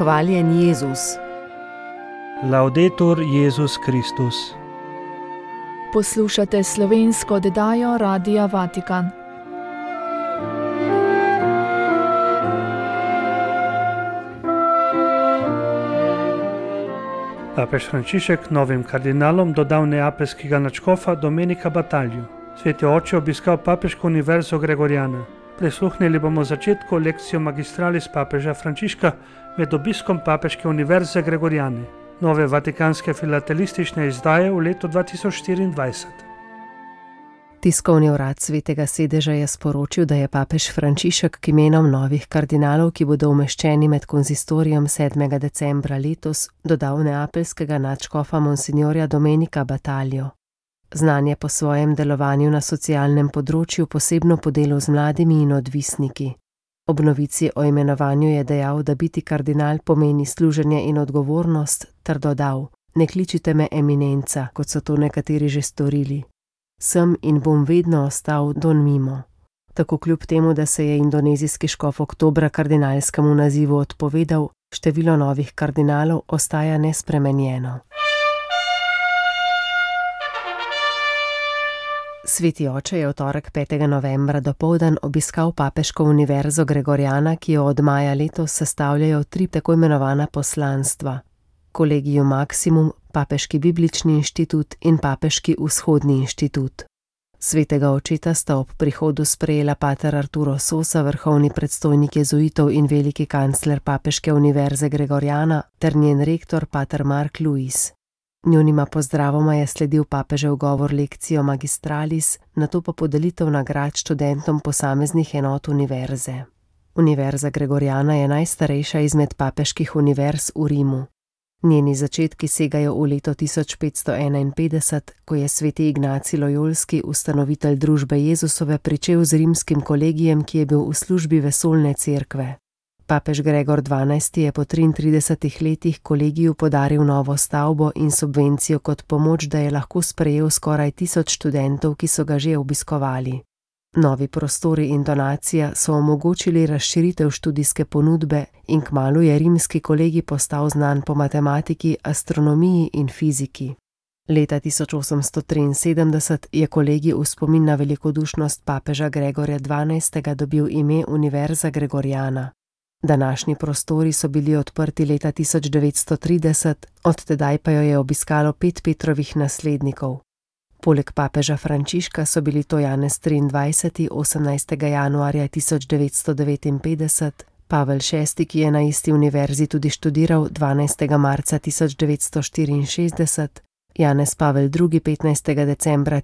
Hvaljen Jezus. Laudetur Jezus Kristus. Poslušate slovensko oddajo Radia Vatikan. Papež Frančišek novim kardinalom dodal neapeljskega nadškofa Domenica Battaglio. Sveti oče obiskal papeško univerzo Gregoriana. Prisluhnili bomo začetku lekcijo magistralis papeža Frančiška med obiskom papeške univerze Gregoriane, nove vatikanske filatelistične izdaje v letu 2024. Tiskovni urad Svetega sedeža je sporočil, da je papež Frančišek k imenom novih kardinalov, ki bodo umeščeni med konzistorijem 7. decembra letos, dodal neapeljskega nadškofa monsignorja Domenica Battaglio. Znan je po svojem delovanju na socialnem področju, posebno po delu z mladimi in odvisniki. Ob novici o imenovanju je dejal, da biti kardinal pomeni služenje in odgovornost, ter dodal: "Ne kličite me eminenca, kot so to nekateri že storili. Sem in bom vedno ostal don mimo." Tako kljub temu, da se je indonezijski škof oktobra kardinalskemu nazivu odpovedal, število novih kardinalov ostaja nespremenjeno. Sveti oče je v torek 5. novembra dopoldan obiskal papeško univerzo Gregoriana, ki jo od maja letos sestavljajo 3 tako imenovana poslanstva: Collegium Maximum, Papeški biblični inštitut in Papeški vzhodni inštitut. Svetega očeta sta ob prihodu sprejela pater Arturo Sosa, vrhovni predstojnik jezuitov in veliki kancler papeške univerze Gregoriana, ter njen rektor pater Mark Luis. Njunima pozdravoma je sledil papežev govor lekcijo magistralis, nato pa podelitev nagrad študentom posameznih enot univerze. Univerza Gregoriana je najstarejša izmed papeških univerz v Rimu. Njeni začetki segajo v leto 1551, ko je sveti Ignacij Lojolski, ustanovitelj družbe Jezusove, pričel z rimskim kolegijem, ki je bil v službi vesoljne cerkve. Papež Gregor XII. Je po 33 letih kolegiju podaril novo stavbo in subvencijo kot pomoč, da je lahko sprejel skoraj 1000 študentov, ki so ga že obiskovali. Novi prostori in donacija so omogočili razširitev študijske ponudbe in kmalu je rimski kolegij postal znan po matematiki, astronomiji in fiziki. Leta 1873 je kolegij v spomin na velikodušnost papeža Gregorja XII. Dobil ime Univerza Gregoriana. Današnji prostori so bili odprti leta 1930, od tedaj pa jo je obiskalo 5 Petrovih naslednikov. Poleg papeža Frančiška so bili to Janez XXIII. 18. januarja 1959, Pavel VI., ki je na isti univerzi tudi študiral, 12. marca 1964, Janez Pavel II. 15. decembra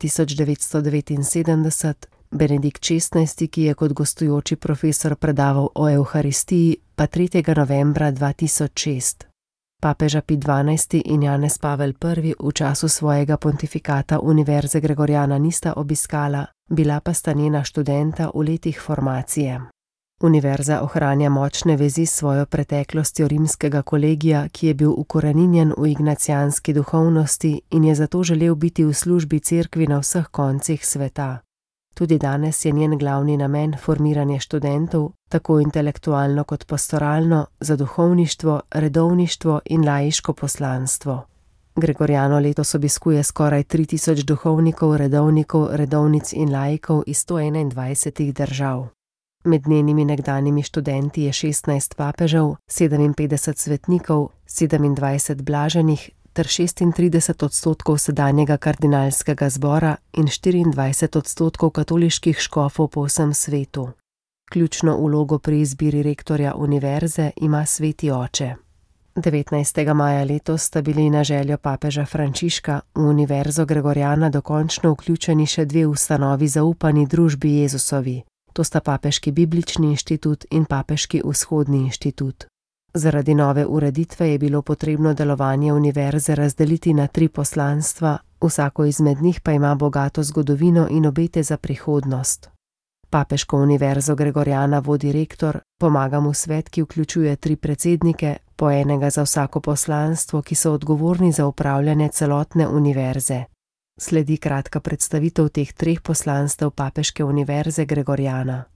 1979, Benedikt XVI., ki je kot gostujoči profesor predaval o Evharistiji, pa 3. novembra 2006. Papeža Pij XII. In Janez Pavel I. v času svojega pontifikata Univerze Gregoriana nista obiskala, bila pa sta njena študenta v letih formacije. Univerza ohranja močne vezi s svojo preteklostjo rimskega kolegija, ki je bil ukoreninjen v ignacijanski duhovnosti in je zato želel biti v službi cerkvi na vseh koncih sveta. Tudi danes je njen glavni namen formiranje študentov, tako intelektualno kot pastoralno, za duhovništvo, redovništvo in laiško poslanstvo. Gregoriano letos obiskuje skoraj 3000 duhovnikov, redovnikov, redovnic in laikov iz 121 držav. Med njenimi nekdanjimi študenti je 16 papežev, 57 svetnikov, 27 blaženih, ter 36% sedanjega kardinalskega zbora in 24% katoliških škofov po vsem svetu. Ključno vlogo pri izbiri rektorja univerze ima sveti oče. 19. maja letos sta bili na željo papeža Frančiška v Univerzo Gregoriana dokončno vključeni še 2 ustanovi zaupani družbi Jezusovi. To sta Papeški biblični inštitut in Papeški vzhodni inštitut. Zaradi nove ureditve je bilo potrebno delovanje univerze razdeliti na 3 poslanstva, vsako izmed njih pa ima bogato zgodovino in obete za prihodnost. Papeško univerzo Gregoriana vodi rektor, pomaga mu svet, ki vključuje 3 predsednike, po enega za vsako poslanstvo, ki so odgovorni za upravljanje celotne univerze. Sledi kratka predstavitev teh 3 poslanstev Papeške univerze Gregoriana.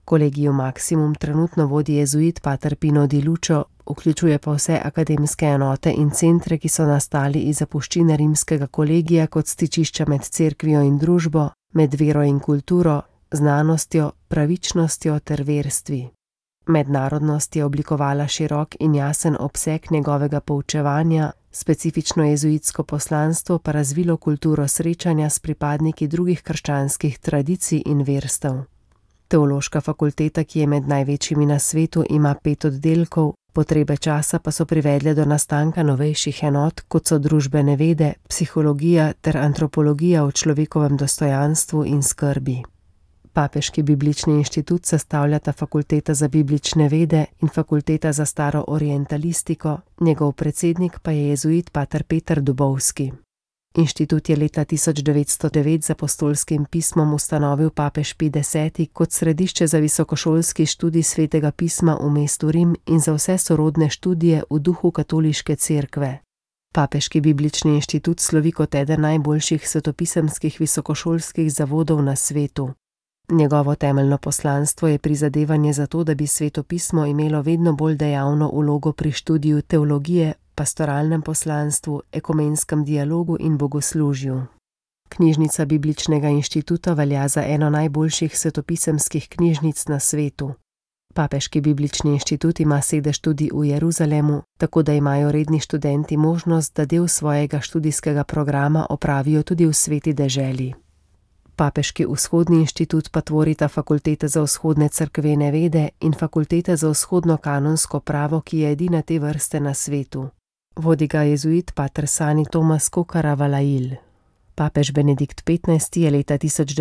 Kolegiju Maximum trenutno vodi jezuit pater Pino Di Lucio, vključuje pa vse akademske enote in centre, ki so nastali iz zapuščine rimskega kolegija kot stičišča med cerkvijo in družbo, med vero in kulturo, znanostjo, pravičnostjo ter verstvi. Mednarodnost je oblikovala širok in jasen obseg njegovega poučevanja, specifično jezuitsko poslanstvo pa razvilo kulturo srečanja s pripadniki drugih krščanskih tradicij in verstev. Teološka fakulteta, ki je med največjimi na svetu, ima 5 oddelkov, potrebe časa pa so privedle do nastanka novejših enot, kot so družbene vede, psihologija ter antropologija o človekovem dostojanstvu in skrbi. Papeški biblični inštitut sestavljata fakulteta za biblične vede in fakulteta za staro orientalistiko, njegov predsednik pa je jezuit pater Peter Dubovski. Inštitut je leta 1909 z apostolskim pismom ustanovil papež Pij X kot središče za visokošolski študij svetega pisma v mestu Rim in za vse sorodne študije v duhu katoliške cerkve. Papeški biblični inštitut slovi kot eden najboljših svetopisemskih visokošolskih zavodov na svetu. Njegovo temeljno poslanstvo je prizadevanje za to, da bi svetopismo imelo vedno bolj dejavno vlogo pri študiju teologije, pastoralnem poslanstvu, ekumenskem dialogu in bogoslužju. Knjižnica Bibličnega inštituta velja za eno najboljših svetopisemskih knjižnic na svetu. Papeški biblični inštitut ima sedež tudi v Jeruzalemu, tako da imajo redni študenti možnost, da del svojega študijskega programa opravijo tudi v sveti deželi. Papeški vzhodni inštitut pa tvorita fakulteta za vzhodne cerkvene vede in fakulteta za vzhodno kanonsko pravo, ki je edina te vrste na svetu. Vodi ga jezuit pater Sani Tomas Kokaravalail. Papež Benedikt XV je leta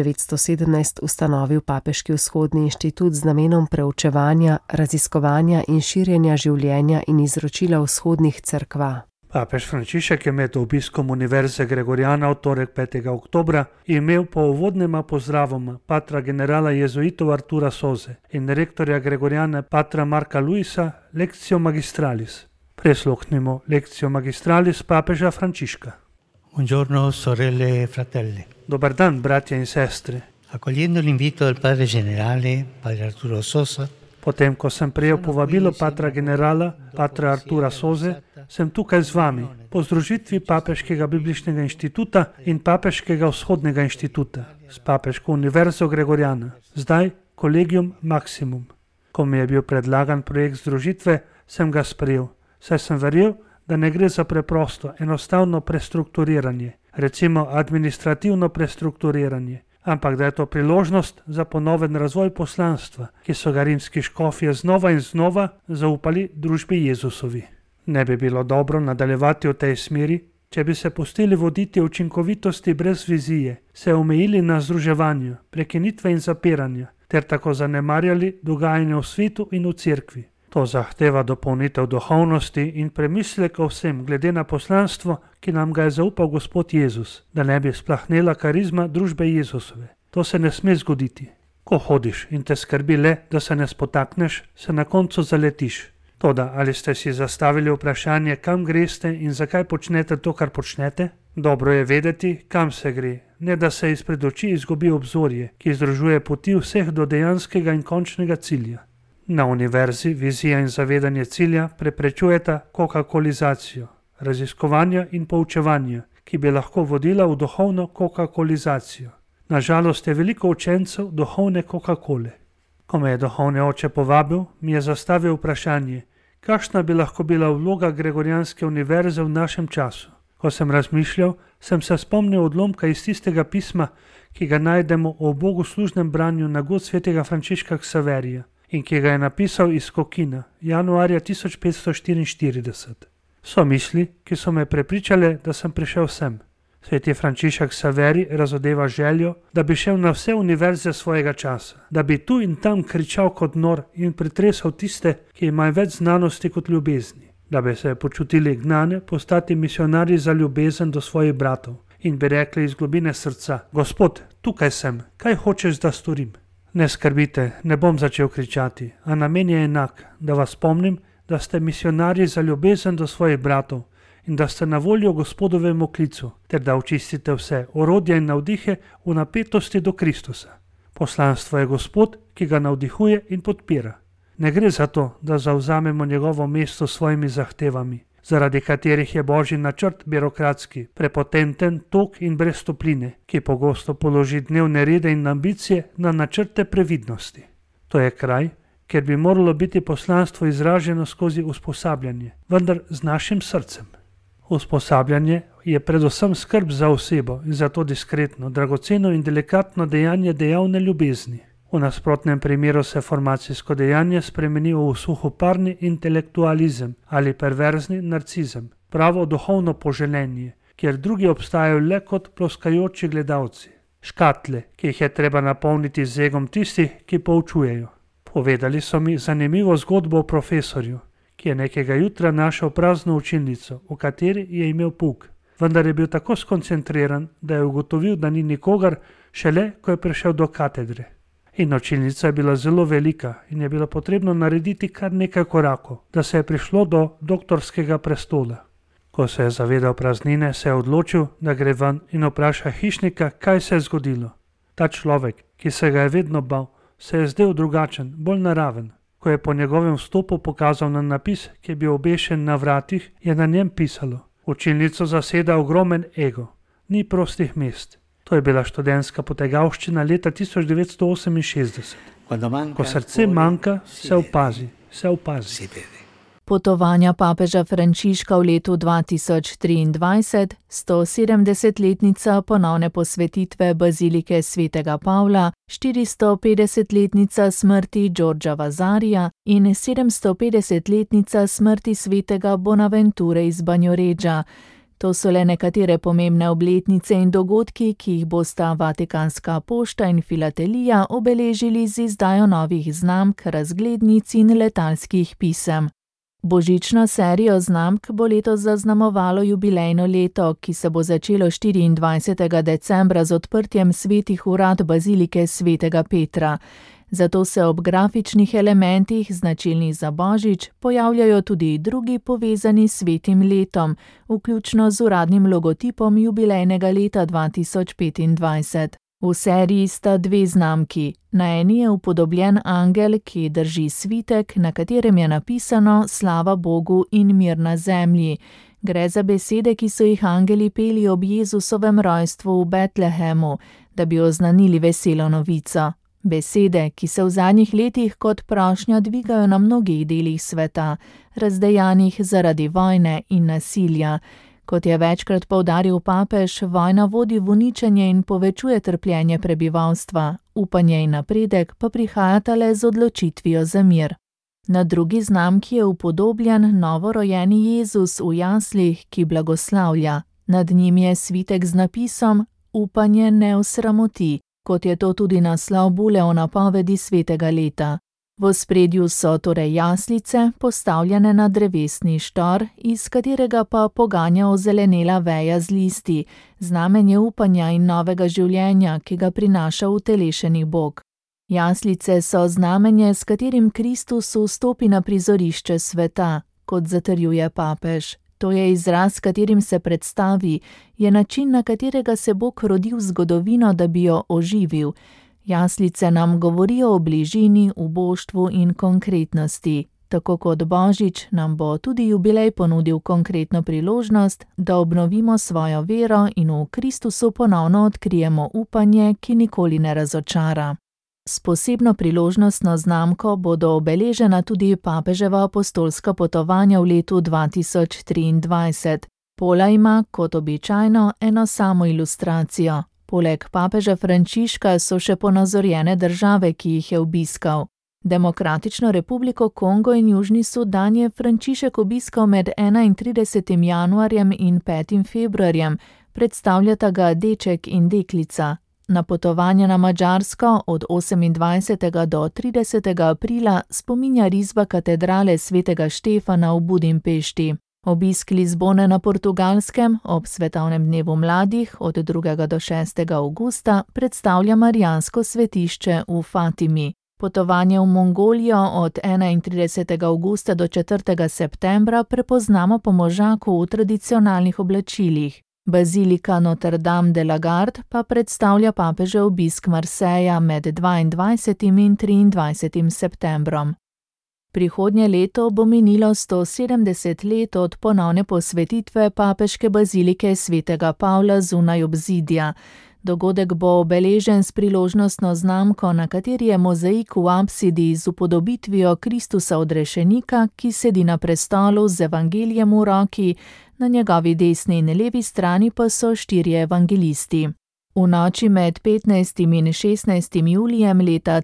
1917 ustanovil Papeški vzhodni inštitut z namenom preučevanja, raziskovanja in širjenja življenja in izročila vzhodnih cerkva. Papež Frančišek je med obiskom Univerze Gregoriana v torek 5. oktobra imel po uvodnema pozdravoma patra generala jezuitov Artura Soze in rektorja Gregoriana patra Marka Luisa Lectio Magistralis. Prisluhnimo Lectio Magistralis papeža Frančiška. Buongiorno sorelle e fratelli. Dobar dan, bratje in sestre. Accogliendo l'invito del padre generale, padre Arturo Sosa, Potem, ko sem prejel povabilo patra generala, patra Artura Soze, sem tukaj z vami po združitvi Papeškega bibličnega inštituta in Papeškega vzhodnega inštituta s Papeško univerzo Gregoriana, zdaj Kolegium Maximum. Ko mi je bil predlagan projekt združitve, sem ga sprejel, saj sem verjel, da ne gre za preprosto, enostavno prestrukturiranje, recimo administrativno prestrukturiranje, ampak da je to priložnost za ponoven razvoj poslanstva, ki so ga rimski škofje znova in znova zaupali družbi Jezusovi. Ne bi bilo dobro nadaljevati v tej smeri, če bi se pustili voditi učinkovitosti brez vizije, se omejili na združevanje, prekinitve in zapiranja, ter tako zanemarjali dogajanje v svetu in v cerkvi. To zahteva dopolnitev duhovnosti in premislek o vsem glede na poslanstvo, ki nam ga je zaupal Gospod Jezus, da ne bi splahnela karizma družbe Jezusove. To se ne sme zgoditi. Ko hodiš in te skrbi le, da se ne spotakneš, se na koncu zaletiš. Toda, ali ste si zastavili vprašanje, kam greste in zakaj počnete to, kar počnete? Dobro je vedeti, kam se gre, ne da se izpred oči izgubi obzorje, ki združuje poti vseh do dejanskega in končnega cilja. Na univerzi vizija in zavedanje cilja preprečujeta kokakolizacijo, raziskovanja in poučevanja, ki bi lahko vodila v duhovno kokakolizacijo. Nažalost je veliko učencev duhovne Coca-Cole. Ko me je duhovni oče povabil, mi je zastavil vprašanje, kakšna bi lahko bila vloga Gregorijanske univerze v našem času. Ko sem razmišljal, sem se spomnil odlomka iz tistega pisma, ki ga najdemo v bogoslužnem branju na god svetega Frančiška Ksaverija in ki ga je napisal iz Kokina, januarja 1544. So misli, ki so me prepričale, da sem prišel sem. Sveti Frančišek Ksaverij razodeva željo, da bi šel na vse univerze svojega časa, da bi tu in tam kričal kot nor in pretresal tiste, ki imajo več znanosti kot ljubezni, da bi se počutili gnane postati misionarji za ljubezen do svojih bratov in bi rekli iz globine srca, Gospod, tukaj sem, kaj hočeš, da storim? Ne skrbite, ne bom začel kričati, a namen je enak, da vas spomnim, da ste misionarji za ljubezen do svojih bratov in da ste na voljo Gospodovemu klicu, ter da očistite vse orodja in navdihe v napetosti do Kristusa. Poslanstvo je Gospod, ki ga navdihuje in podpira. Ne gre za to, da zavzamemo njegovo mesto s svojimi zahtevami, zaradi katerih je Božji načrt birokratski, prepotenten, tog in brez topline, ki pogosto položi dnevne rede in ambicije na načrte previdnosti. To je kraj, kjer bi moralo biti poslanstvo izraženo skozi usposabljanje, vendar z našim srcem. Usposabljanje je predvsem skrb za osebo in zato diskretno, dragoceno in delikatno dejanje dejavne ljubezni. V nasprotnem primeru se formacijsko dejanje spremeni v suhoparni intelektualizem ali perverzni narcizem, pravo duhovno poželenje, kjer drugi obstajajo le kot ploskajoči gledalci, škatle, ki jih je treba napolniti z egom tistih, ki poučujejo. Povedali so mi zanimivo zgodbo o profesorju, ki je nekega jutra našel prazno učilnico, v kateri je imel pouk, vendar je bil tako skoncentriran, da je ugotovil, da ni nikogar, šele ko je prišel do katedre. In učilnica je bila zelo velika in je bilo potrebno narediti kar nekaj korakov, da se je prišlo do doktorskega prestola. Ko se je zavedal praznine, se je odločil, da gre ven in vpraša hišnika, kaj se je zgodilo. Ta človek, ki se ga je vedno bal, se je zdel drugačen, bolj naraven. Ko je po njegovem vstopu pokazal na napis, ki je bil obešen na vratih, je na njem pisalo: učilnico zaseda ogromen ego, ni prostih mest. To je bila študentska potegavščina leta 1968. Ko srce manjka, se opazi. Potovanja papeža Frančiška v letu 2023, 170-letnica ponovne posvetitve bazilike svetega Pavla, 450-letnica smrti Giorgia Vasarija in 750-letnica smrti svetega Bonaventure iz Bagnoreggia. To so le nekatere pomembne obletnice in dogodki, ki jih bosta Vatikanska pošta in filatelija obeležili z izdajo novih znamk, razglednic in letalskih pisem. Božično serijo znamk bo letos zaznamovalo jubilejno leto, ki se bo začelo 24. decembra z odprtjem svetih urad bazilike svetega Petra. Zato se ob grafičnih elementih, značilnih za Božič, pojavljajo tudi drugi povezani s svetim letom, vključno z uradnim logotipom jubilejnega leta 2025. V seriji sta dve znamki. Na eni je upodobljen angel, ki drži svitek, na katerem je napisano Slava Bogu in mir na zemlji. Gre za besede, ki so jih angeli peli ob Jezusovem rojstvu v Betlehemu, da bi oznanili veselo novico. Besede, ki se v zadnjih letih kot prošnja dvigajo na mnogih delih sveta, razdejanih zaradi vojne in nasilja. Kot je večkrat poudaril papež, vojna vodi v uničenje in povečuje trpljenje prebivalstva, upanje in napredek pa prihajata le z odločitvijo za mir. Na drugi znamki je upodobljen novorojeni Jezus v jaslih, ki blagoslavlja. Nad njim je svitek z napisom Upanje ne osramoti, kot je to tudi naslov bule o napovedi svetega leta. V ospredju so torej jaslice, postavljene na drevesni štor, iz katerega pa poganja ozelenela veja z listi, znamenje upanja in novega življenja, ki ga prinaša utelešeni Bog. Jaslice so znamenje, s katerim Kristus vstopi na prizorišče sveta, kot zatrjuje papež. To je izraz, s katerim se predstavi, je način, na katerega se Bog rodi v zgodovino, da bi jo oživil. Jaslice nam govorijo o bližini, uboštvu in konkretnosti. Tako kot Božič nam bo tudi jubilej ponudil konkretno priložnost, da obnovimo svojo vero in v Kristusu ponovno odkrijemo upanje, ki nikoli ne razočara. S posebno priložnostno znamko bodo obeležena tudi papeževa apostolska potovanja v letu 2023. Pola ima, kot običajno, eno samo ilustracijo. Poleg papeža Frančiška so še ponazorjene države, ki jih je obiskal. Demokratično republiko Kongo in Južni Sudan je Frančišek obiskal med 31. januarjem in 5. februarjem, predstavljata ga deček in deklica. Na potovanje na Madžarsko od 28. do 30. aprila spominja risba katedrale svetega Štefana v Budimpešti. Obisk Lizbone na Portugalskem ob svetovnem dnevu mladih od 2. do 6. avgusta predstavlja marijansko svetišče v Fatimi. Potovanje v Mongolijo od 31. avgusta do 4. septembra prepoznamo po možaku v tradicionalnih oblačilih. Bazilika Notre Dame de la Garde pa predstavlja papežev obisk Marseja med 22. in 23. septembrom. Prihodnje leto bo minilo 170 let od ponovne posvetitve papeške bazilike svetega Pavla zunaj obzidja. Dogodek bo obeležen s priložnostno znamko, na kateri je mozaik v apsidi z upodobitvijo Kristusa odrešenika, ki sedi na prestolu z evangelijem v roki, na njegovi desni in levi strani pa so 4 evangelisti. V noči med 15. in 16. julijem leta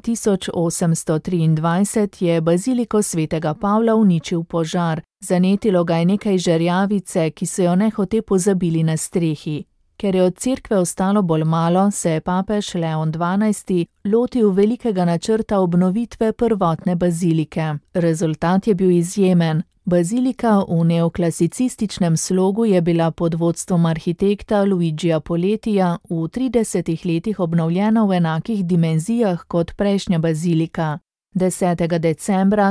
1823 je baziliko svetega Pavla uničil požar. Zanetilo ga je nekaj žerjavice, ki so jo nehote pozabili na strehi. Ker je od cerkve ostalo bolj malo, se je papež Leon XII. Lotil velikega načrta obnovitve prvotne bazilike. Rezultat je bil izjemen. Bazilika v neoklasicističnem slogu je bila pod vodstvom arhitekta Luigija Poletija v 30 letih obnovljena v enakih dimenzijah kot prejšnja bazilika. 10. decembra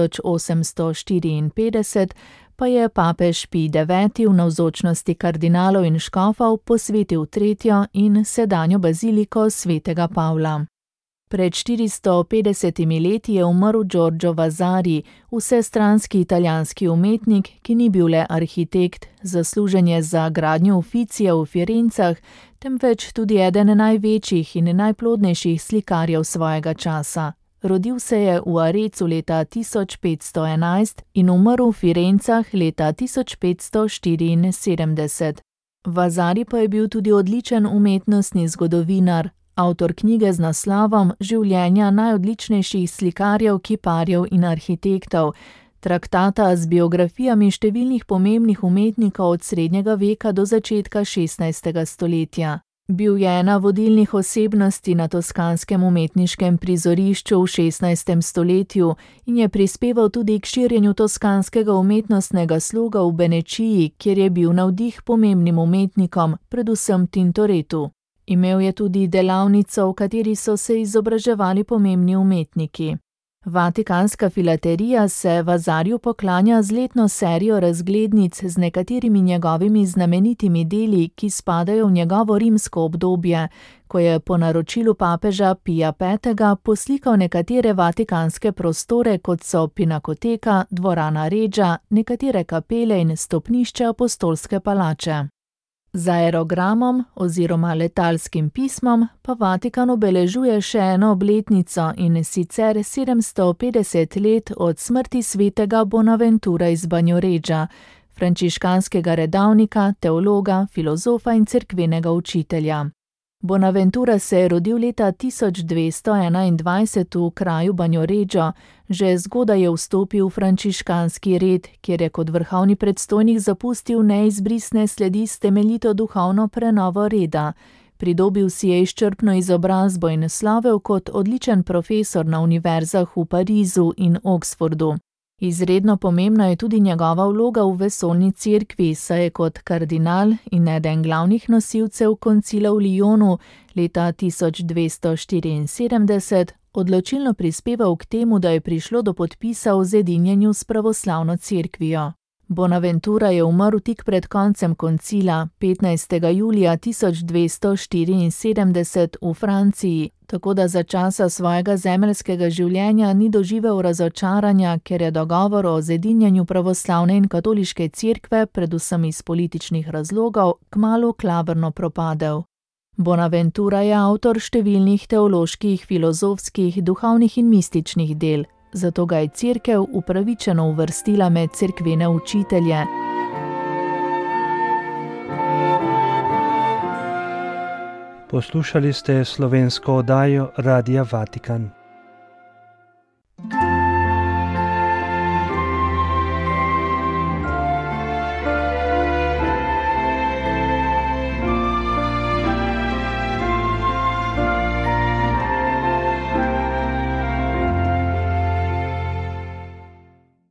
1854 pa je papež Pij IX. V navzočnosti kardinalov in škofov posvetil tretjo in sedanjo baziliko svetega Pavla. Pred 450 leti je umrl Giorgio Vasari, vsestranski italijanski umetnik, ki ni bil le arhitekt, zaslužen je za gradnjo Ufficija v Firencah, temveč tudi eden največjih in najplodnejših slikarjev svojega časa. Rodil se je v Arecu leta 1511 in umrl v Firencah leta 1574. Vasari pa je bil tudi odličen umetnostni zgodovinar, avtor knjige z naslovom Življenja najodličnejših slikarjev, kiparjev in arhitektov, traktata z biografijami številnih pomembnih umetnikov od srednjega veka do začetka 16. stoletja. Bil je ena vodilnih osebnosti na toskanskem umetniškem prizorišču v 16. stoletju in je prispeval tudi k širjenju toskanskega umetnostnega sloga v Benečiji, kjer je bil navdih pomembnim umetnikom, predvsem Tintoretu. Imel je tudi delavnico, v kateri so se izobraževali pomembni umetniki. Vatikanska filaterija se Vasariju poklanja z letno serijo razglednic z nekaterimi njegovimi znamenitimi deli, ki spadajo v njegovo rimsko obdobje, ko je po naročilu papeža Pija V. poslikal nekatere vatikanske prostore, kot so Pinakoteka, dvorana Reggia, nekatere kapele in stopnišče apostolske palače. Z aerogramom oziroma letalskim pismom pa Vatikan obeležuje še eno obletnico, in sicer 750 let od smrti svetega Bonaventura iz Bagnoreggia, frančiškanskega redavnika, teologa, filozofa in cerkvenega učitelja. Bonaventura se je rodil leta 1221 v kraju Bagnoregio, že zgodaj je vstopil v frančiškanski red, kjer je kot vrhovni predstojnik zapustil neizbrisne sledi s temeljito duhovno prenovo reda. Pridobil si je izčrpno izobrazbo in slavel kot odličen profesor na univerzah v Parizu in Oxfordu. Izredno pomembna je tudi njegova vloga v vesoljni cerkvi, saj je kot kardinal in eden glavnih nosilcev koncila v Lyonu leta 1274 odločilno prispeval k temu, da je prišlo do podpisa o zedinjenju s pravoslavno cerkvijo. Bonaventura je umrl tik pred koncem koncila, 15. julija 1274 v Franciji, tako da za časa svojega zemeljskega življenja ni doživel razočaranja, ker je dogovor o zedinjenju pravoslavne in katoliške cerkve, predvsem iz političnih razlogov, kmalu klavrno propadel. Bonaventura je avtor številnih teoloških, filozofskih, duhovnih in mističnih del. Zato ga je cerkev upravičeno uvrstila med cerkvene učitelje. Poslušali ste slovensko oddajo Radia Vatikan.